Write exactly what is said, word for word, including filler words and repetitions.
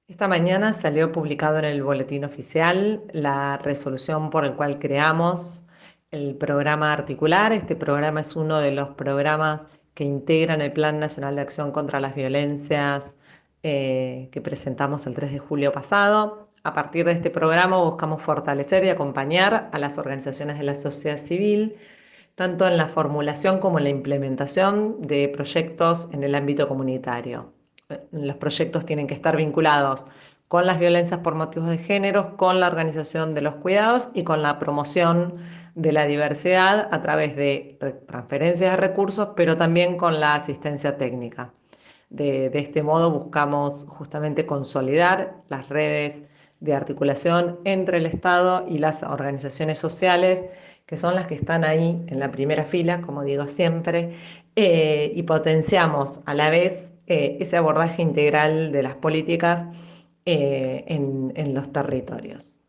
Esta mañana salió publicado en el Boletín Oficial la resolución por el cual creamos el programa Articular. Este programa es uno de los programas que integran el Plan Nacional de Acción contra las Violencias eh, que presentamos el tres de julio pasado. A partir de este programa buscamos fortalecer y acompañar a las organizaciones de la sociedad civil, tanto en la formulación como en la implementación de proyectos en el ámbito comunitario. Eh, Los proyectos tienen que estar vinculados con las violencias por motivos de género, con la organización de los cuidados y con la promoción de la diversidad a través de transferencias de recursos, pero también con la asistencia técnica. De, de este modo buscamos justamente consolidar las redes de articulación entre el Estado y las organizaciones sociales, que son las que están ahí en la primera fila, como digo siempre, eh, y potenciamos a la vez eh, ese abordaje integral de las políticas eh, en, en los territorios.